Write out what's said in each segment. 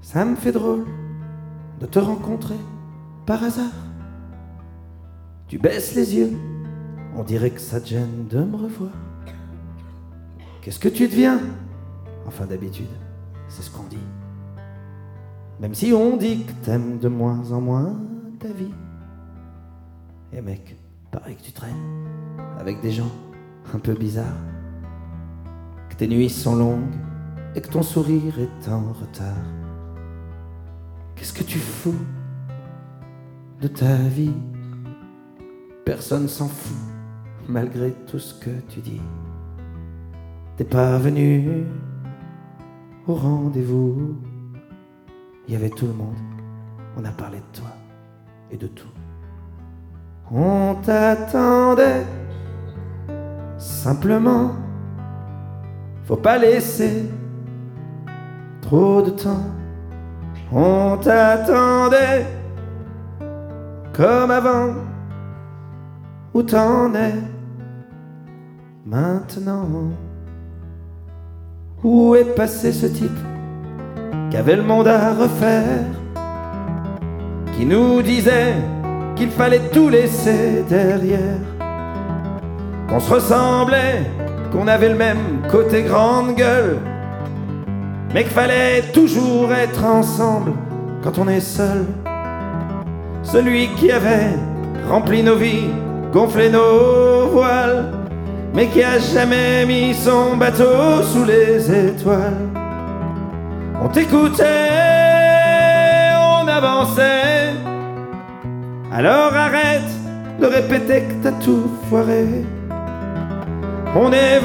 Ça me fait drôle de te rencontrer par hasard. Tu baisses les yeux, on dirait que ça te gêne de me revoir. Qu'est-ce que tu deviens? Enfin d'habitude, c'est ce qu'on dit. Même si on dit que t'aimes de moins en moins ta vie. Et mec, pareil que tu traînes avec des gens un peu bizarres, que tes nuits sont longues et que ton sourire est en retard. Qu'est-ce que tu fous de ta vie? Personne s'en fout, malgré tout ce que tu dis. T'es pas venu au rendez-vous. Il y avait tout le monde, on a parlé de toi et de tout. On t'attendait, simplement. Faut pas laisser trop de temps. On t'attendait, comme avant. Où t'en es maintenant? Où est passé ce type qu'avait le monde à refaire, qui nous disait qu'il fallait tout laisser derrière, qu'on se ressemblait, qu'on avait le même côté grande gueule, mais qu'il fallait toujours être ensemble quand on est seul. Celui qui avait rempli nos vies, gonflé nos voiles, mais qui a jamais mis son bateau sous les étoiles. On t'écoutait, on avançait. Alors arrête de répéter que t'as tout foiré. On est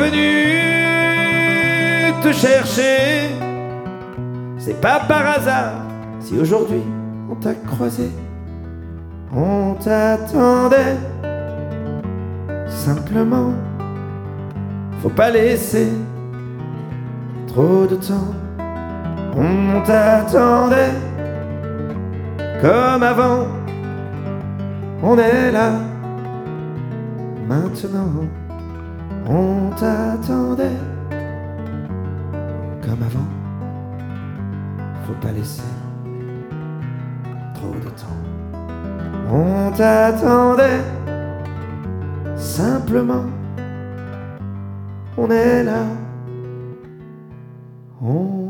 venu te chercher. C'est pas par hasard si aujourd'hui on t'a croisé. On t'attendait, simplement. Faut pas laisser trop de temps. On t'attendait, comme avant. On est là, maintenant. On t'attendait, comme avant. Faut pas laisser trop de temps. On t'attendait, simplement. On est là, on